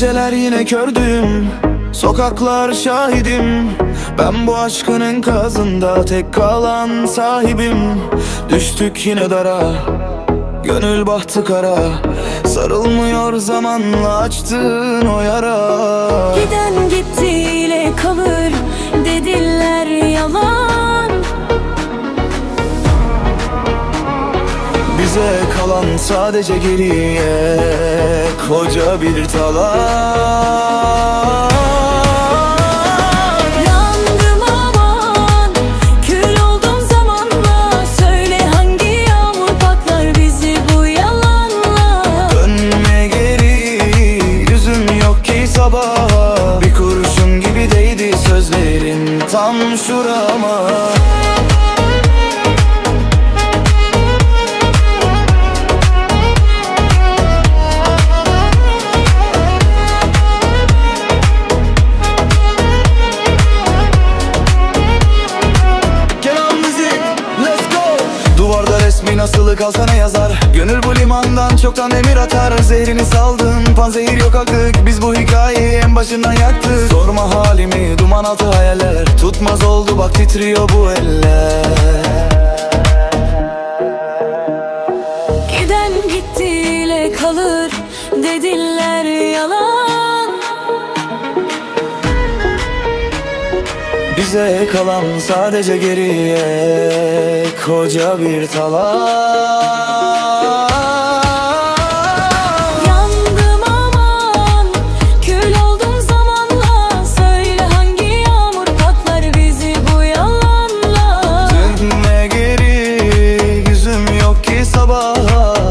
geceler yine kördüm, sokaklar şahidim. Ben bu aşkın enkazında tek kalan sahibim. Düştük yine dara, gönül bahtı kara. Sarılmıyor zamanla açtığın o yara. Giden gittiğiyle kalır dediler, yalan. Bize kalan sadece geriye koca bir talan. Yandım aman, kül oldum zamanla. Söyle hangi yağmur patlar bizi bu yalanla. Dönme geri, yüzüm yok ki sabaha. Bir kurşun gibi değdi sözlerin tam şurama. Duvarda resmin asılı kalsa ne yazar? Gönül bu limandan çoktan emir atar. Zehrini saldın, panzehir yok artık. Biz bu hikayeyi en başından yaktık. Sorma halimi, duman altı hayaller. Tutmaz oldu bak titriyor bu eller. Giden gittiğiyle kalır dediler, yalan. Bize kalan sadece geriye koca bir talan. Yandım aman, kül oldum zamanla. Söyle hangi yağmur patlar bizi bu yalanla. Dönme geri, yüzüm yok ki sabaha.